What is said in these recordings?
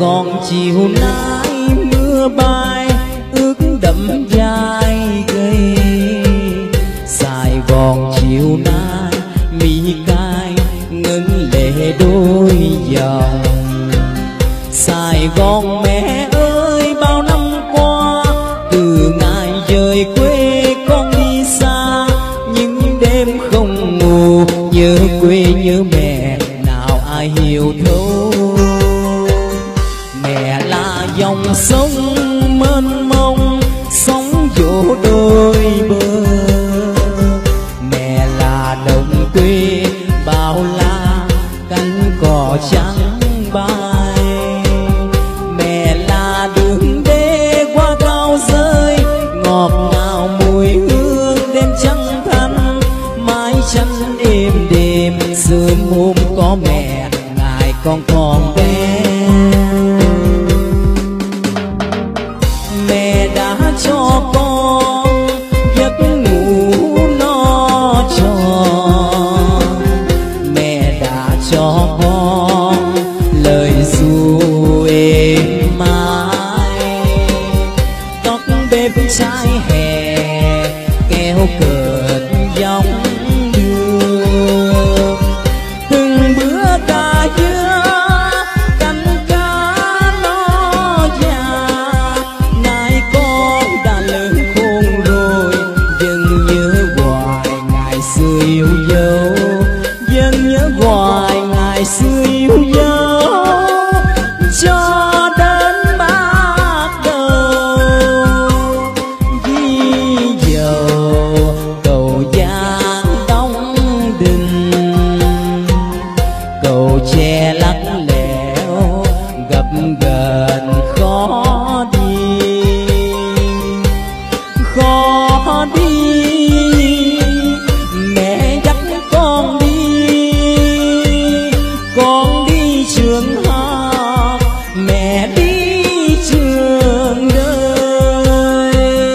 Gòn chiều nay mưa bay ướt đẫm vai gầy. Sài Gòn chiều nay mi cay ngân lệ đôi dòng. Sài Gòn mẹ ơi bao năm qua, từ ngày rời quê con đi xa, những đêm không ngủ nhớ quê nhớ mẹ nào ai hiểu thấu. Mẹ là dòng sông mênh mông sóng vỗ đôi bờ, mẹ là đồng quê bao la cánh cỏ trắng bay. Mẹ là đường đê qua cao rơi ngọt ngào mùi hương đêm trăng thanh, mái chăn êm đềm sớm hôm có mẹ ngày con còn bé. Mẹ đã cho con giấc ngủ no tròn, mẹ đã cho con lời ru êm mái. Tóc bếp trái hè kéo cợt dòng đường, từng bữa cà dưa canh cá nó già. Nay con đã lớn khôn rồi vẫn nhớ hoài ngày xưa yêu dấu, vẫn nhớ hoài ngày xưa yêu dấu. Cho đến bắt đầu ghi dầu cầu Giang đóng đình, cầu tre lắc lẻo gập ghềnh khó đi, khó đi. Mẹ dắt con đi trường học, mẹ đi trường đời.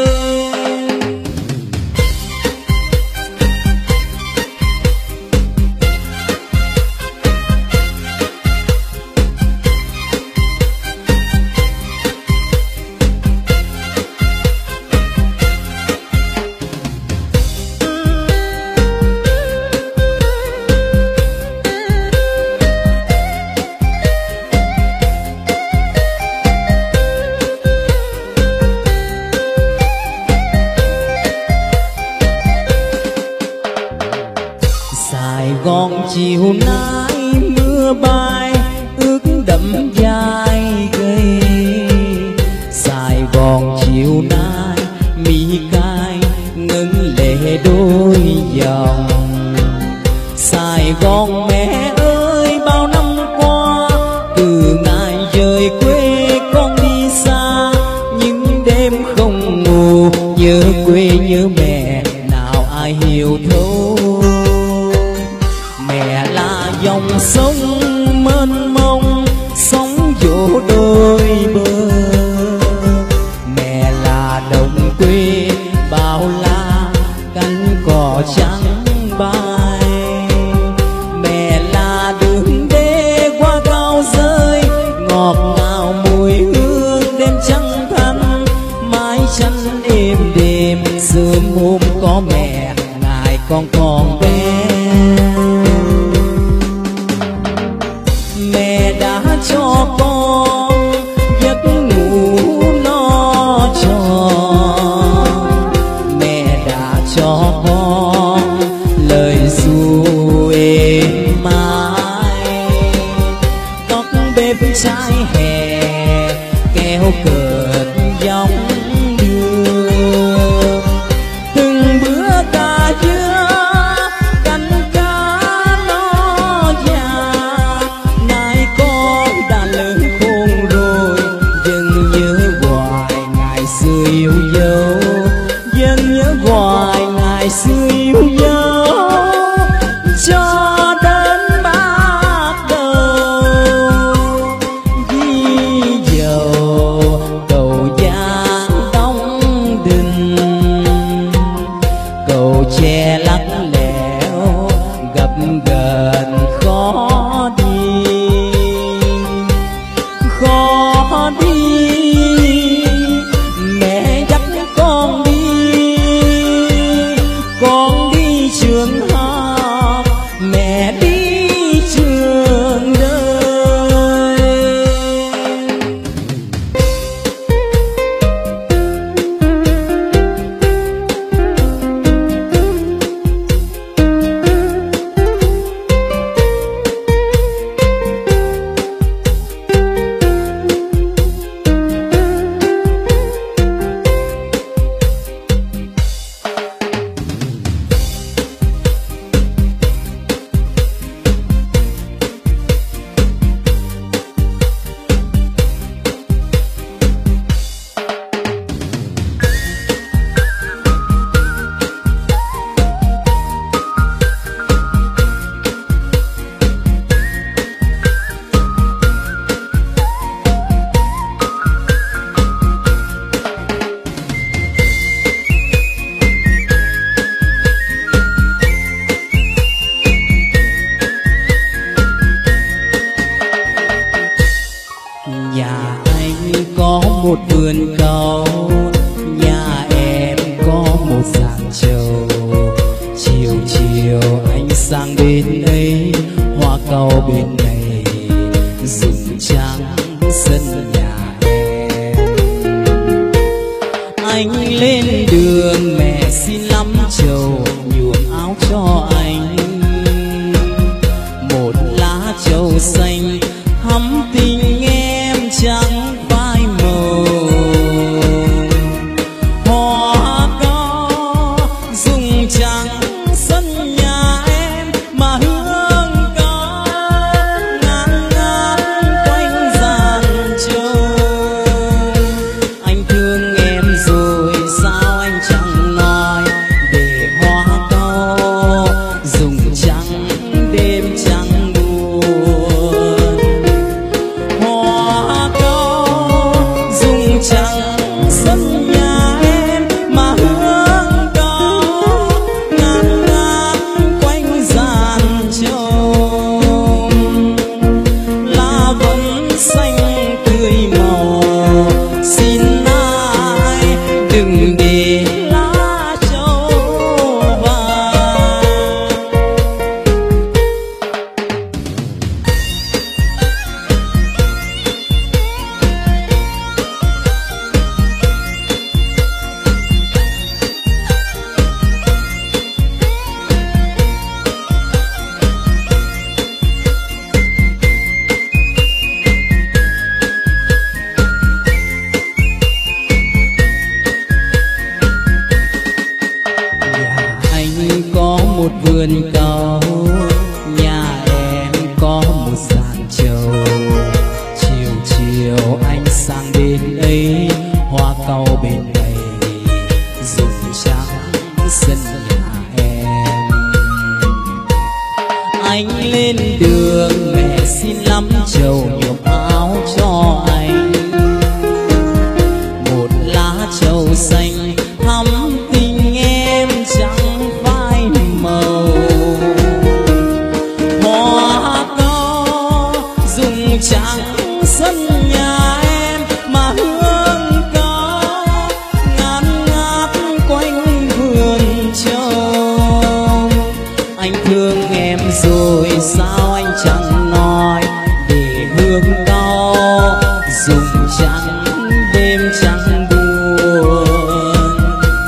Sài Gòn chiều nay mưa bay ướt đẫm vai gầy. Sài Gòn chiều nay mi cay ngân lệ đôi dòng. Sài Gòn mẹ ơi bao năm qua, từ ngày rời quê con đi xa, những đêm không ngủ nhớ quê nhớ mẹ nào ai hiểu thấu. Mẹ là dòng sông mênh mông sóng vỗ đôi bờ, mẹ là đồng quê bao la cánh cỏ trắng bay. Mẹ là đường đê qua cao rơi ngọt ngào mùi hương đêm trăng thanh, mái chăn êm đềm sớm hôm có mẹ ngày con còn bé. Mẹ đã cho con giấc ngủ no tròn, mẹ đã cho con lời ru êm mái. Tóc bếp trái hè kéo cợt dòng đường, từng bữa cà dưa canh cá nó già. Nay con đã lớn khôn rồi vẫn nhớ hoài ngày xưa yêu dấu, vẫn nhớ hoài ngày xưa yêu dấu. Cho đến bắt đầu ghi dầu một vườn cầu, nhà em có một giàn trầu. Chiều chiều anh sang bên ấy, hoa cau bên này rừng trắng sân nhà em. Anh lên đường mẹ xin lắm trầu, nhuộm áo cho anh một lá trầu xanh, thắm tình em chẳng phai màu. Hoa cau rụng trắng sân nhà em, mà hương có ngát ngát quanh giàn trầu. Anh thương em rồi sao anh chẳng nói, để hoa cau rụng trắng đêm trắng buồn. Hoa cau rụng trắng sân nhà em, mà hương có ngát ngát quanh giàn trầu. Lá vẫn xanh tươi màu, xin ai đừng để lá trầu vàng. Nhà anh có một vườn cầu, nhà em có một giàn trầu. Chiều chiều anh sang bên ấy, hoa cau bên này rụng trắng sân nhà em. Anh lên đường mẹ xin lắm trầu, nhuộm áo cho anh một lá trầu xanh, thắm tình em chẳng phai màu. Hoa cau rụng trắng sân nhà em, mà hương có ngát ngát quanh vườn trầu. Anh thương em rồi sao anh chẳng nói, để hương cau rụng trắng đêm trắng buồn.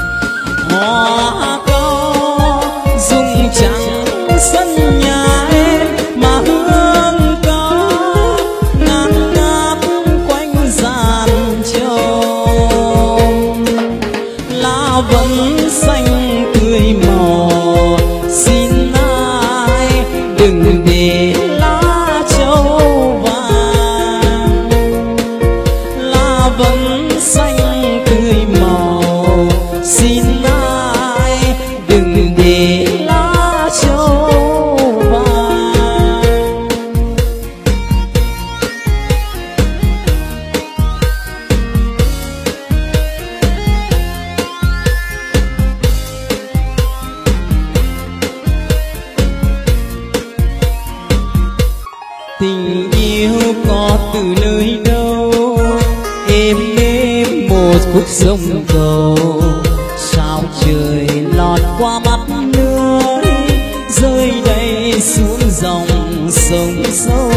Hoa cau rụng trắng sân nhà em, mà hương có ngát ngát quanh giàn trầu. Lá vẫn xanh tươi màu, xin ai đừng để lá trầu vàng. Lá vẫn xanh tươi màu, xin ai đừng để lá trầu vàng. Tình yêu có từ nơi đâu, êm êm một khúc sông cầu. Sao trời lọt qua mắt lưới, rơi đầy xuống dòng sông sâu.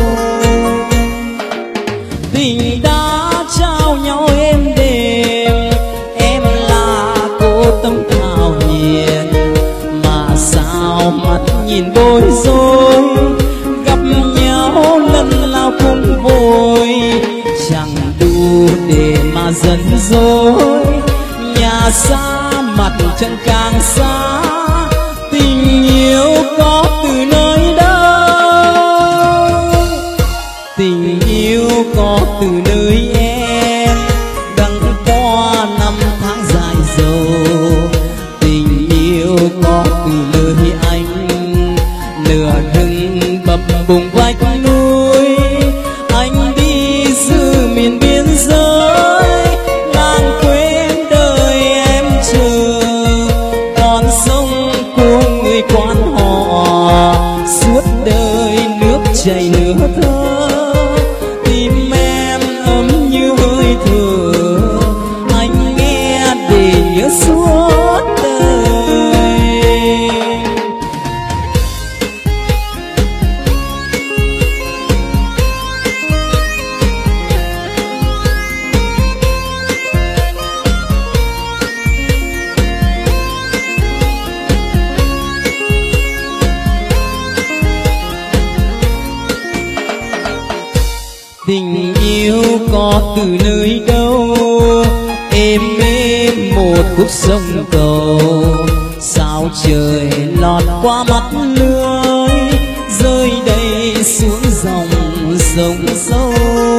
Tình đã trao nhau êm đềm, em là cô tâm thảo hiền, mà sao mắt nhìn bối rối. Gặp nhau lần nào cũng vội, chẳng đủ để mà giận dỗi. Nhà xa mặt chẳng càng xa, tình yêu có từ nơi đâu. Tình yêu có từ nơi em, đắng qua năm tháng dài dầu. Tình yêu có từ nơi anh, lửa hừng bập bùng vách núi. Anh đi giữ miền biên giới, lãng quên đời em chờ. Con sông của người quan họ, suốt đời nước chảy nửa thơ. Tim em ấm như hơi thở, Tình yêu có từ nơi đâu, êm êm một khúc sông cầu. Sao trời lọt qua mắt lưới, rơi đầy xuống dòng sông sâu.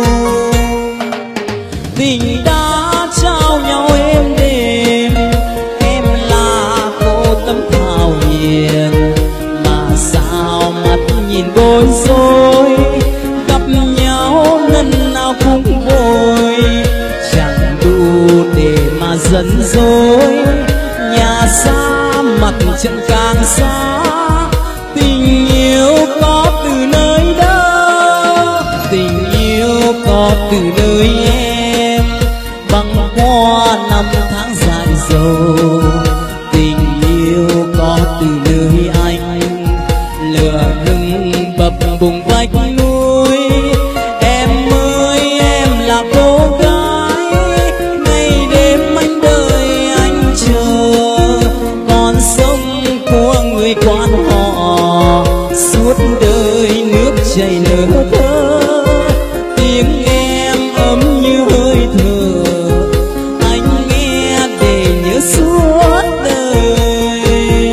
Tình đã trao nhau êm đềm, em là cô tấm thảo hiền. Mà sao mắt nhìn bối rối, gặp nhau lần nào cũng vội. Chẳng đủ để mà giận dỗi, nhà xa mặt trận càng xa. Tình yêu có từ nơi đâu, tình yêu có từ nơi em. Băng qua năm tháng dài dầu, tình yêu có từ nơi anh. Lửa hừng bập bùng vách núi, em ơi em là cô gái. Ngày đêm anh đợi anh chờ, con sông của người quan họ. Suốt đời nước chảy nở thơ, tiếng em ấm như hơi thở. Anh nghe để nhớ suốt đời.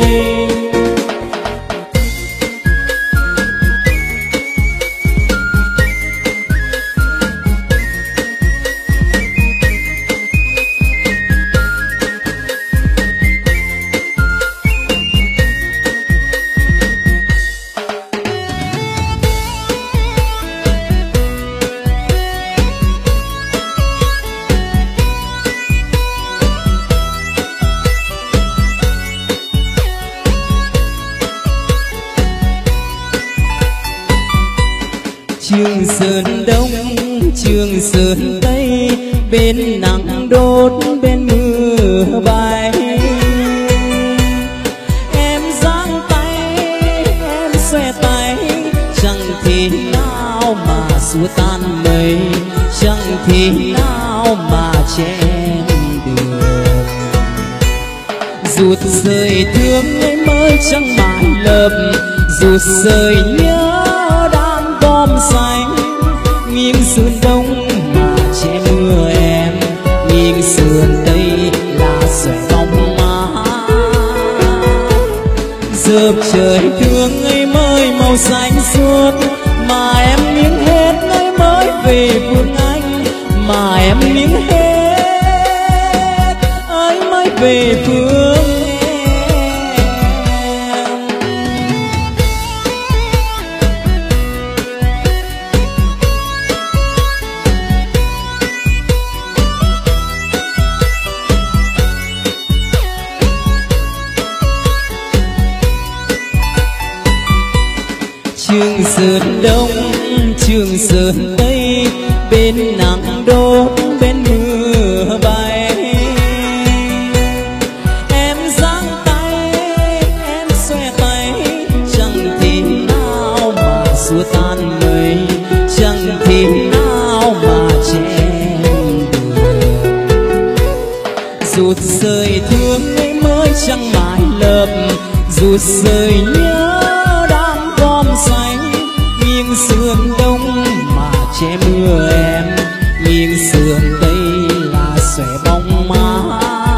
Trường Sơn Đông, Trường Sơn Tây, bên nắng đốt bên mưa bay. Em giang tay, em xòe tay, chẳng thể nào mà xua tan mây, chẳng thể nào mà chen được. Rụt rời thương ấy mới chẳng mãi lợp, rụt rời nhớ đàn bom xanh. Nghiêng sườn đông mà che mưa em, nghiêng sườn tây là xòe bóng má. Dợp trời thương ấy mới màu xanh suốt, mà em miếng hết ấy mới về phương Anh. Mà em miếng hết ấy mới về phương em. Trường Sơn Đông, Trường Sơn Tây, bên nắng đốt bên mưa bay. Em giang tay, em xòe tay, chẳng thể nào mà xua tan mây, chẳng thể nào mà chen được. Rụt rời thương ấy mới chẳng mãi lợp, rụt rời nhớ bom xanh. Nghiêng sườn đông mà che mưa em, nghiêng sườn tây là xòe bóng má.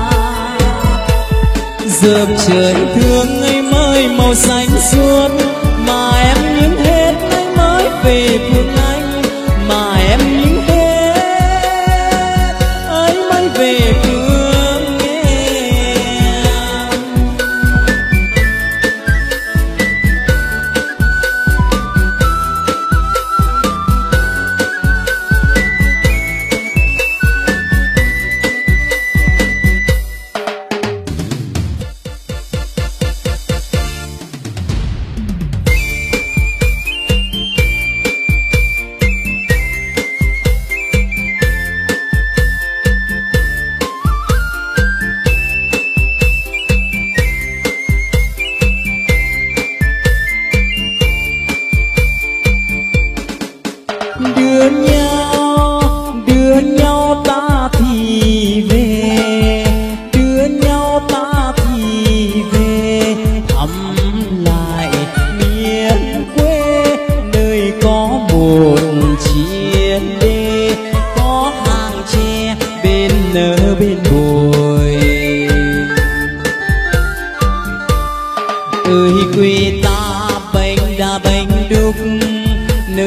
Dợp trời thương ấy mới màu xanh suốt, mà em những hết ấy mới về phương Anh. Mà em những hết ấy mới về phương em.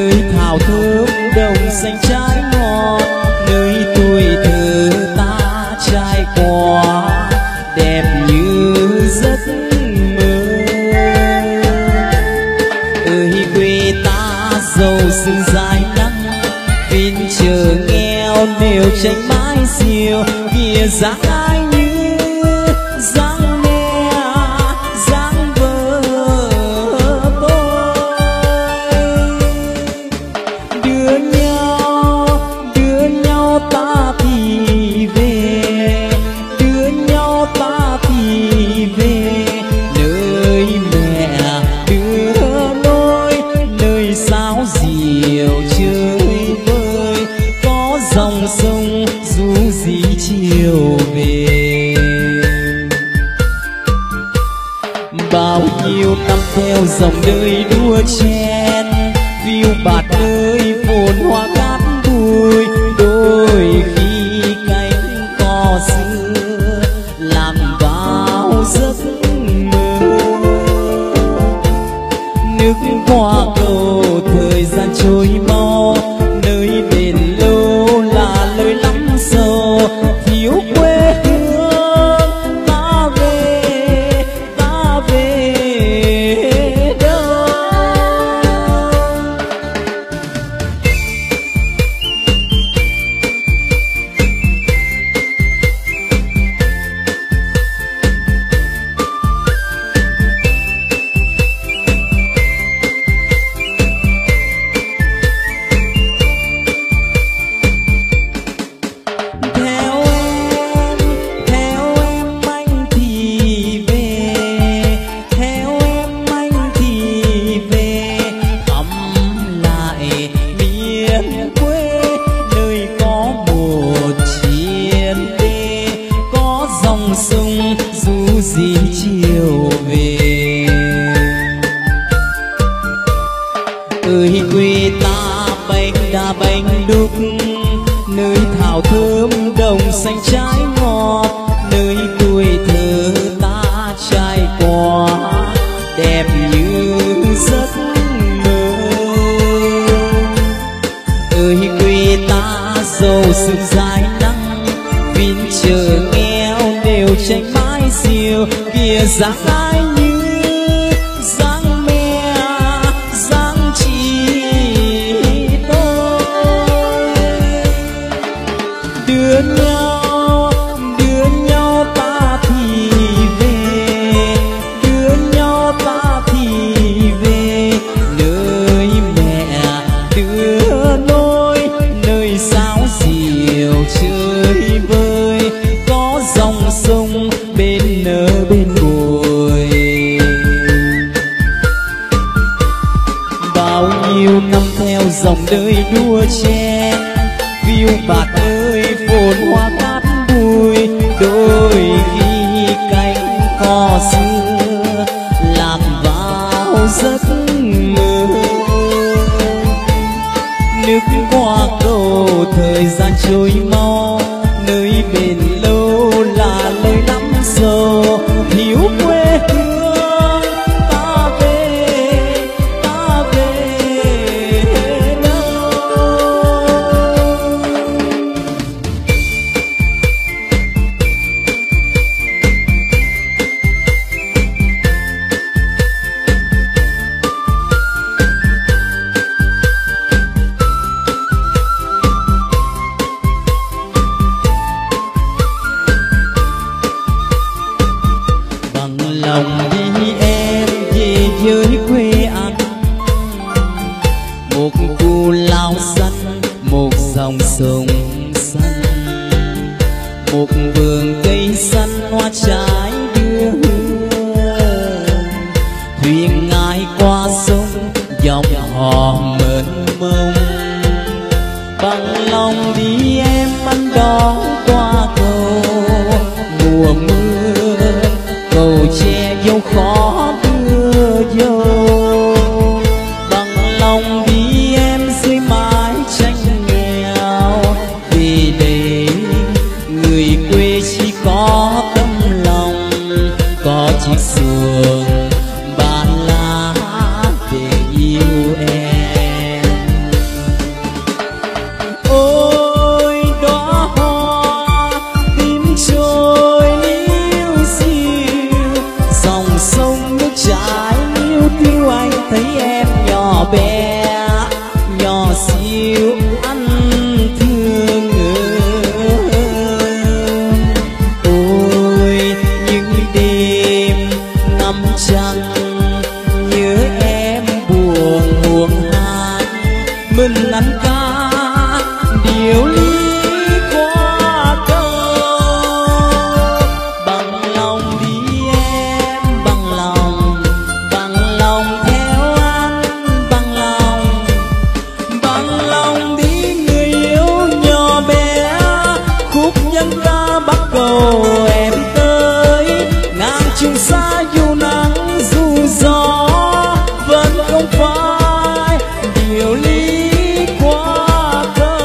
nơi thảo thơm đồng xanh trái ngọt, nơi tuổi thơ ta trải qua đẹp như giấc mơ. Ơi quê ta giàu sương dài nắng, phiên chờ nghèo nếu tranh mãi diều, kia dáng ai như dáng mẹ dáng vợ tôi. Đưa nhau ta thì về, đưa nhau ta thì về, nơi mẹ đưa lối, nơi sáo diều chơi vơi, có dòng sông du dĩ chiều về. Bao nhiêu năm theo dòng đời đua chen, phiêu bạt nơi phồn hoa cát bụi, đôi khi cánh cò xưa làm bao giấc mơ. Nước qua cầu thời gian trôi mau, nơi bền lâu là lời lắm sầu, thiếu quê hương ta về đâu. Theo em anh thì về, theo em anh thì về, thăm lại miền quê, nơi có một triền đê, có dòng sông du dĩ chiều về. Ơi quê ta bánh đa bánh đúc, nơi thảo thơm đồng xanh trái ngọt, nơi tuổi thơ ta trải qua đẹp như giấc mơ. Ơi quê ta giàu sương dài nắng, phiên chờ nghèo đều tranh mãi diều, kia dáng ai như dáng mẹ dáng chị tôi. Đưa nhau ta thì về, đưa nhau ta thì về, nơi mẹ đưa lối, nơi sáo diều chơi vơi, có dòng sông bên nở bên bồi. Bao nhiêu năm theo dòng đời đua chen, phiêu bạt ơi phồn hoa cát bụi, đôi khi cánh cò xưa làm vào giấc mơ. Nước qua cầu thời gian trôi mau, nơi bền lâu là lời lắm sầu, thiếu quê hương ta về đâu. Bằng lòng đi em về với quê anh, một khu lao xanh, một dòng sông xanh, một vườn cây xanh hoa trái đưa hương. Thuyền ngài qua sông dòng hò mênh mông, bằng lòng đi em anh đón qua cầu. Mùa mưa cầu che dâu khó đưa dâu, bằng lòng đi em dưới mái tranh nghèo, vì để người quê chỉ có tấm lòng, có chiếc xuồng bàn lá để yêu em. xíu anh thương. Ôi những đêm ngắm trăng nhớ em buồn buồn hát mình ăn ca điều ly qua câu. Bằng lòng đi em, bằng lòng theo anh, bằng lòng đi người yêu nhỏ bé. Khúc nhân ca bắt cầu em tới ngang trường xa dù nắng dù gió vẫn không phải điều ly qua câu.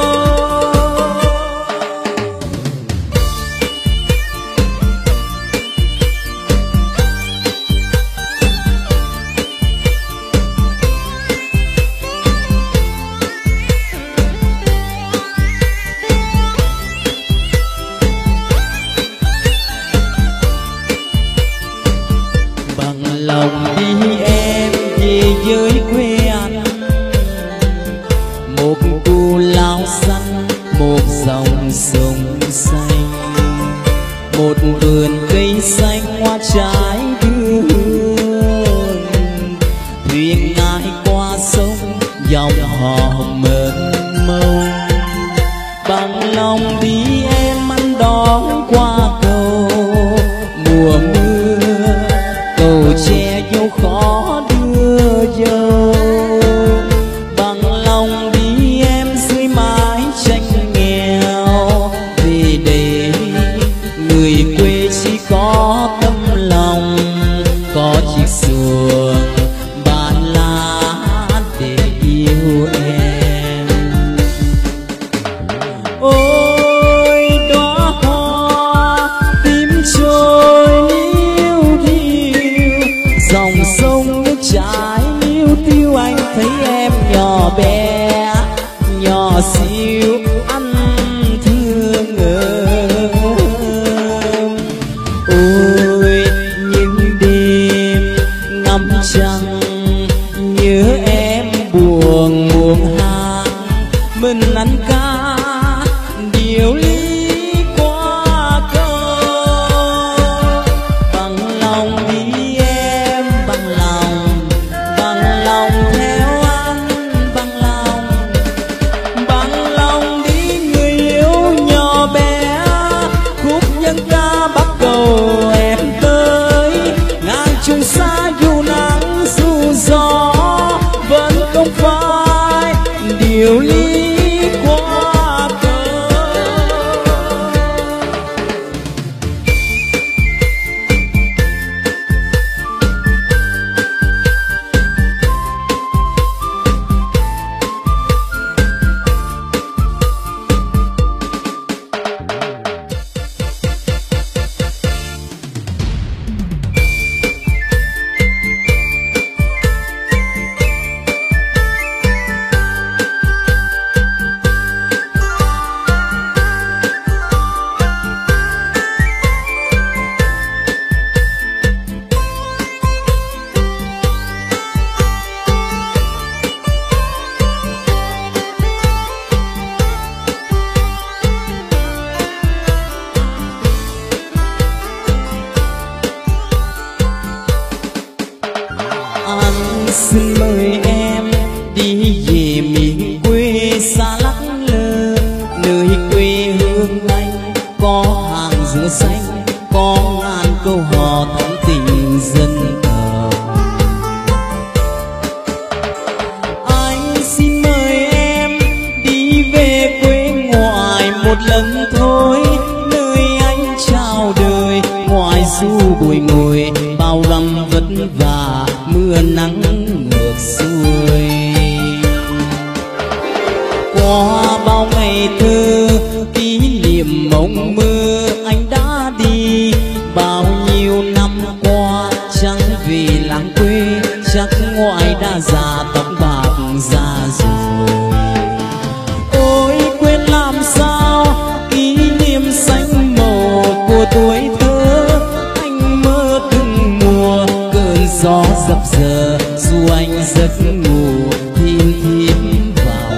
Bằng lòng đi em về với quê anh, một cù lao xanh, một dòng sông xanh, một vườn cây xanh hoa trái đưa hương. Thuyền ngài qua sông dòng hò mênh mông. Bằng lòng đi em anh đón qua cầu mùa mưa, cầu che dâu khó đưa dâu. Bằng lòng đi em dưới mái tranh nghèo, vì để người quê chỉ có tấm lòng, có chiếc xuồng bàn lá để yêu em. Ôi đóa hoa tím trôi liêu thiêu, dòng sông nước chảy liêu tiêu. Anh thấy em nhỏ bé nhỏ xíu anh thương. Ôi những đêm ngắm trăng nhớ em buồn buồn hát mình ăn ca điều ly qua câu. Bằng lòng đi em, bằng lòng theo anh, bằng lòng đi người yêu nhỏ bé. Khúc nhân ca bắt cầu em tới ngang trường xa dù nắng dù gió vẫn không phải điều ly qua câu. Anh xin mời em đi về miền quê xa lắc lơ, nơi quê hương anh có hàng dừa xanh, có ngàn câu hò thắm tình dân tộc. Anh xin mời em đi về quê ngoại một lần thôi, nơi anh chào đời ngoài du bụi ngồi bao năm vất vả mưa nắng ngược xuôi. Qua bao ngày thơ kỷ niệm mộng mơ anh đã đi, bao nhiêu năm qua chẳng vì làng quê, chắc ngoại đã già tóc bạc già rồi. Ôi quên làm sao kỷ niệm xanh màu của tuổi thơ, anh mơ từng mùa cơn gió dập dờ dù anh giấc ngủ thim thím vào.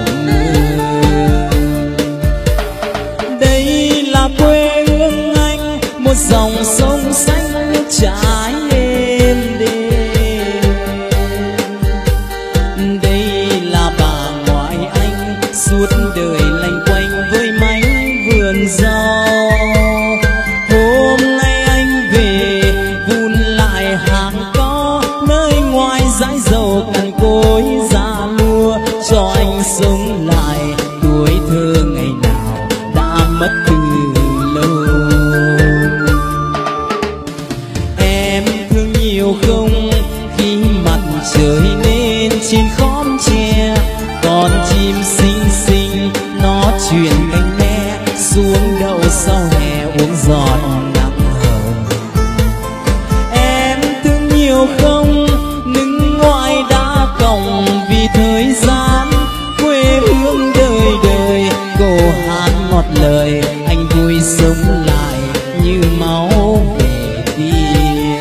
suốt đời lanh quanh với mảnh vườn rau. Hôm nay anh về vun lại hàng có nơi ngoài dãi dầu cằn cối già lúa, cho anh sống lại tuổi thơ ngày nào đã mất từ lâu. Em thương nhiều không khi mặt trời lên trên khóm tre, con chim xinh xinh nó chuyển cánh me xuống đậu sau hè uống giọt nắng hồng. Em thương nhiều không đứng ngoài đá còng vì thời gian quê hương đời đời, cô hát ngọt lời anh vui sống lại như máu về tiên.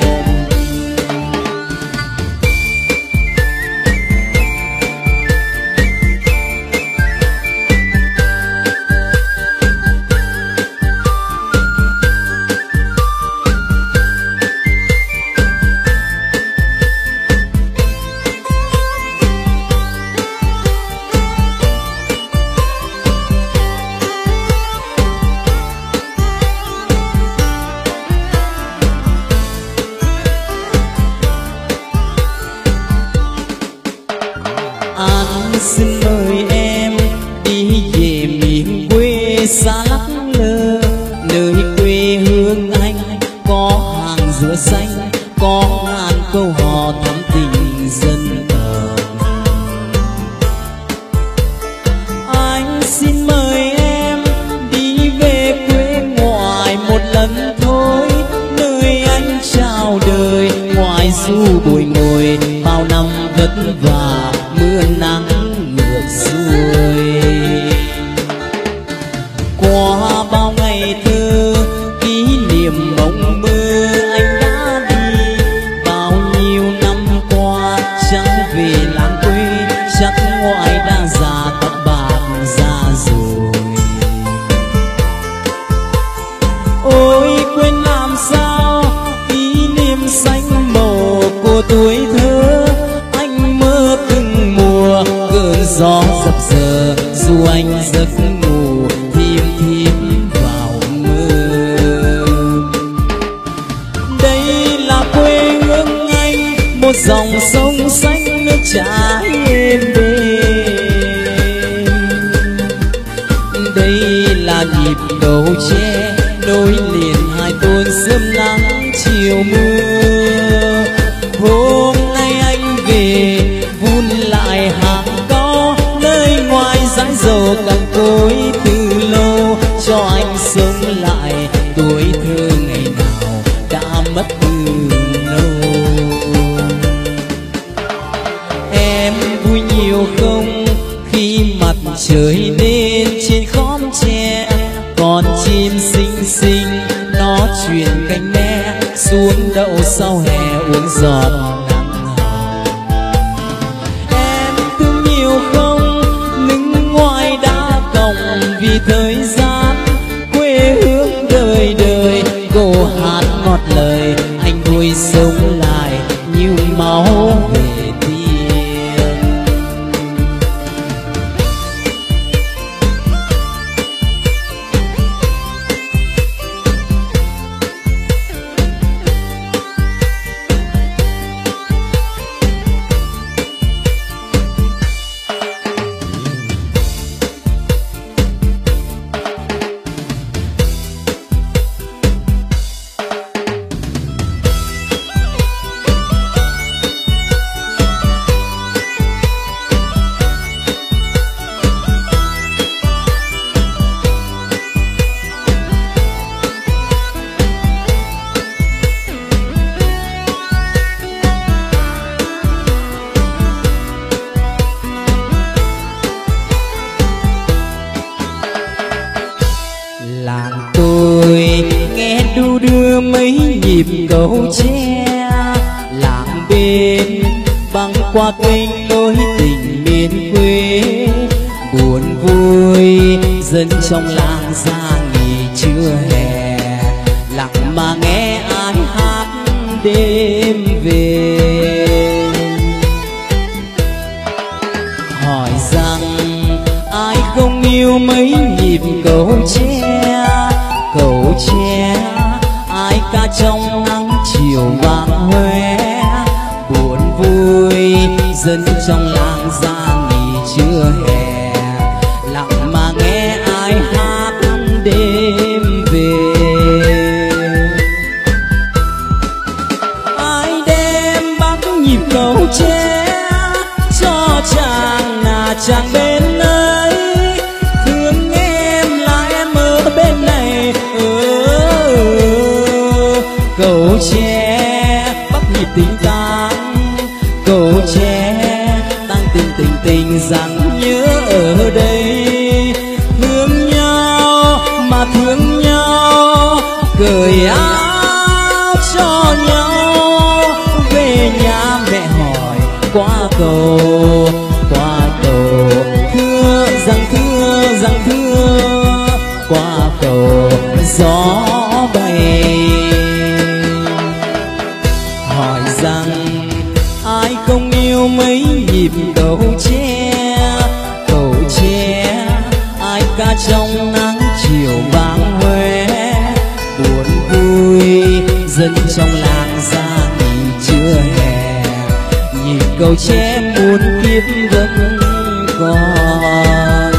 Anh xin mời em đi về miền quê xa lắc lơ, nơi quê hương anh có hàng dừa xanh, có ngàn câu hò thắm tình dân tộc. Anh xin mời em đi về quê ngoại một lần thôi, nơi anh chào đời ngoài du bụi ngồi bao năm vất vả mưa nắng ngược xuôi. Qua bao ngày thơ kỷ niệm mộng mơ anh đã đi, bao nhiêu năm qua chẳng về làng quê, chắc ngoại đã già tóc bạc già rồi. Ôi quên làm sao kỷ niệm xanh màu của tuổi thơ, anh mơ từng mùa cơn gió dập dờ dù anh giấc ngủ thiêm thiếp vào mơ. Đây là quê hương anh, một dòng sông xanh nước chảy êm đềm. Đây là nhịp cầu tre nối liền hai thôn sớm nắng chiều mưa. Hôm nay anh về vun lại hàng có nơi ngoài dãi dầu cằn cối từ lâu, cho anh sống lại tuổi thơ ngày nào đã mất từ lâu. Em vui nhiều không khi mặt trời lên trên khóm tre, con chim xinh xinh nó chuyển cánh me xuống đậu sau hè uống giọt nắng hồng. Em thương nhiều không đứng ngoài đá còng vì thời gian quê hương đời đời, cô hát ngọt lời anh vui sống lại như máu về tiên. Làng tôi nghe đu đưa mấy nhịp cầu tre, làng bên băng qua kênh nối tình miền quê. Buồn vui dân trong làng ra nghỉ trưa hè, lặng mà nghe ai hát đêm về. Hỏi rằng ai yêu mấy nhịp cầu tre ai ca trong nắng chiều vàng hoe, buồn vui dân trong làng ra nghỉ trưa hè, lặng mà nghe ai hát đêm về. Ai đêm bắt nhịp cầu tre cho chàng là chàng bên ấy, thương em là em ở bên này. Cầu tre bắt nhịp tình tang, cầu tre tăng tình rằng nhớ ở đây, thương nhau mà thương nhau, cởi áo cho nhau, về nhà mẹ hỏi qua cầu thưa rằng thưa qua cầu gió bay. Hỏi rằng ai không yêu mấy nhịp cầu tre ai ca trong nắng chiều vàng hoe, buồn vui dân trong làng ra nghỉ trưa hè, nhịp cầu tre muôn kiếp vẫn còn.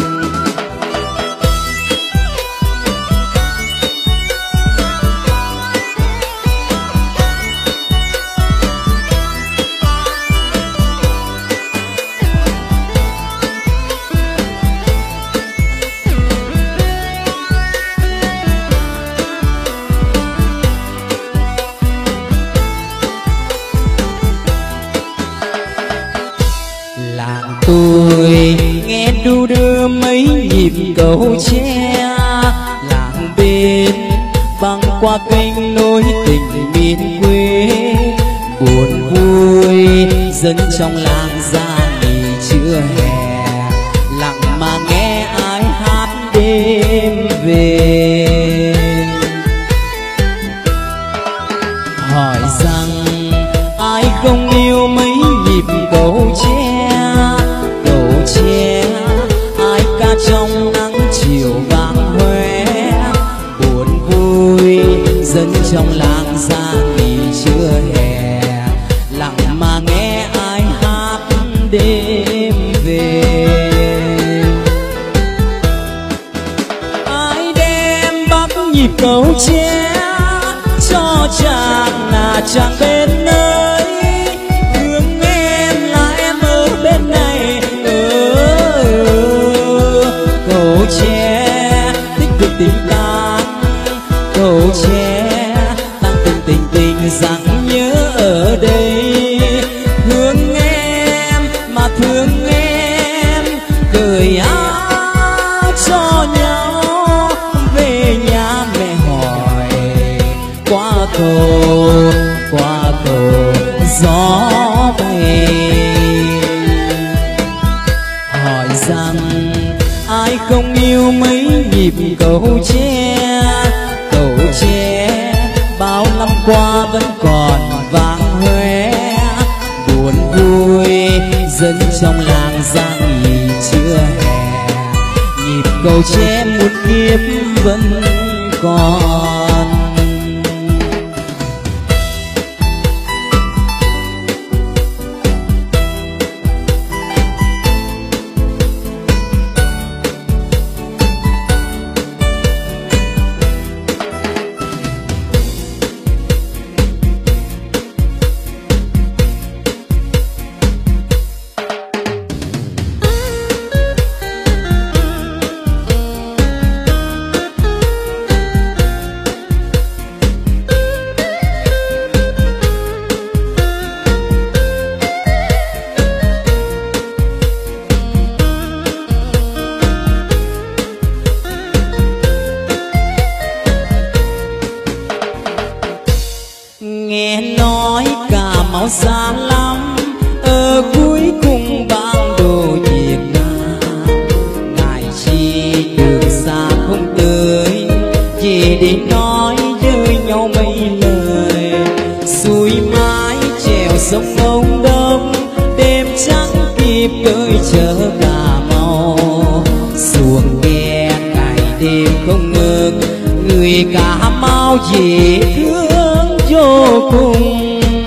Tôi nghe đu đưa mấy nhịp cầu tre, làng bên băng qua kênh nối tình miền quê, buồn vui dân trong làng ra nghỉ trưa hè, lặng mà nghe ai hát đêm về. Hỏi rằng ai không yêu mấy nhịp cầu tre ai ca trong nắng chiều vàng hoe, buồn vui dân trong làng ra nghỉ trưa hè, lặng mà nghe ai hát đêm về. Ai đem bắt nhịp cầu tre cho chàng là chàng bên ấy, thương em là em ở bên này. Cầu tre tích cực tình tang, cầu tre tăng tình rằng nhớ ở đây, thương em mà thương em, cởi áo cho nhau, về nhà mẹ hỏi qua cầu gió bay. Hỏi rằng ai không yêu mấy nhịp cầu tre bao năm qua vẫn còn vang hoe, buồn vui dân trong làng ra nghỉ trưa hè, nhịp cầu tre một kiếp vẫn còn. Nghe nói Cà Mau xa lắm, ở cuối cùng bang đồ Việt Nam. Ngài chi đường xa không tới, về để nói với nhau mấy lời. Xuôi mái chèo sông Ông Đông, đêm trắng kịp tới chợ Cà Mau. Xuồng người Cà Mau dễ thương vô cùng.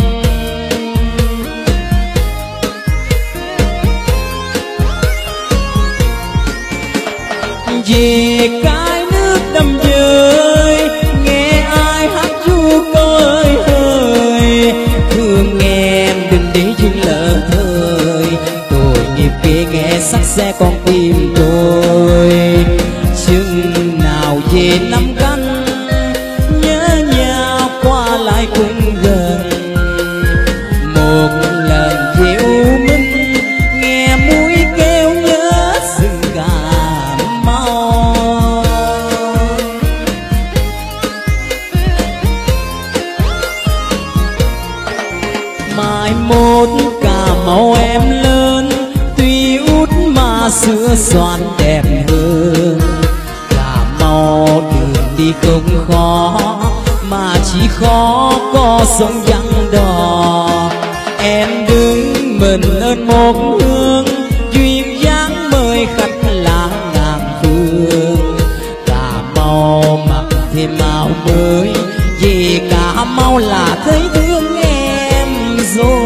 Về cái nước đầm dơi nghe ai hát ru coi hơi, thương em đừng để duyên lỡ thời, tội nghiệp kia nghe sắc xe con tim tôi. Chừng nào về năm canh nhớ nhau qua lại cũng gần, một lần về U Minh nghe mũi kêu nhớ rừng Cà Mau. Mai mốt Cà Mau em lớn, tuy út mà xưa xoan đẹp hơn. Cà Mau đường đi không khó, mà chỉ khó có sông vắng đò. Em đứng mình ơn một hương, duyên dáng mời khách lạ ngàn phương. Cà Mau mặc thêm áo mới, vì Cà Mau là thấy thương em rồi.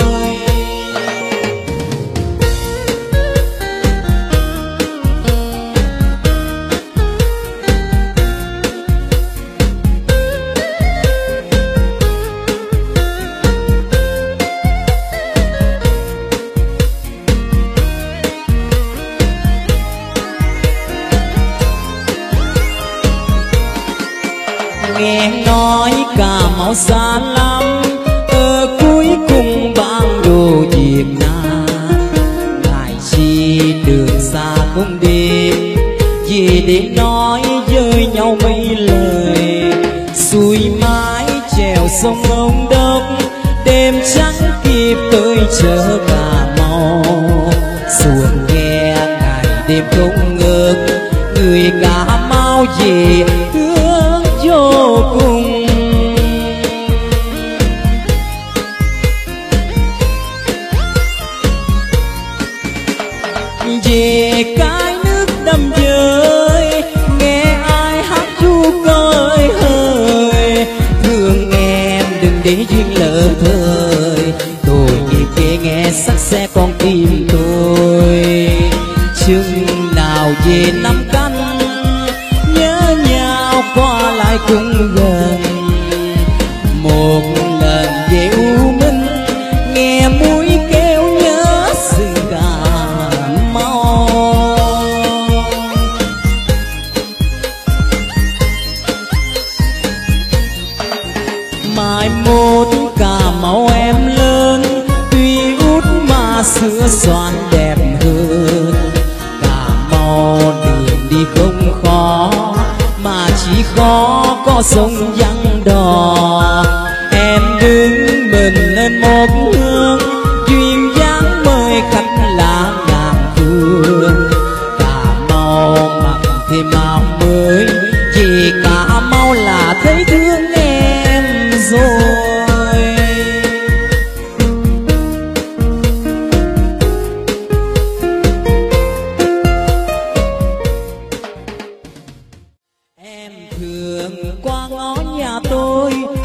Nghe nói Cà Mau xa lắm, ở cuối cùng bản đồ Việt Nam. Ngài chi đường xa cũng đi, vì để nói với nhau mấy lời. Xuôi mái chèo sông Ông Đốc, đêm trắng kịp tới chợ Cà Mau. Xuồng ghe ngày đêm không ngớt, người Cà Mau về thương vô cùng. Về cái nước đầm dơi nghe ai hát ru coi hơi, thương em đừng để duyên lỡ thời, tội nghiệp ghê nghe sắc xe con tim tôi. Chừng nào về năm canh nhớ nhau qua lại cũng gần, một lần về U Minh nghe mũi kêu nhớ rừng Cà Mau. Mai mốt Cà Mau em lớn, tuy út mà xưa xoan đẹp hơn. Cà Mau đường đi không khó, mà chỉ khó có sông vắng đò.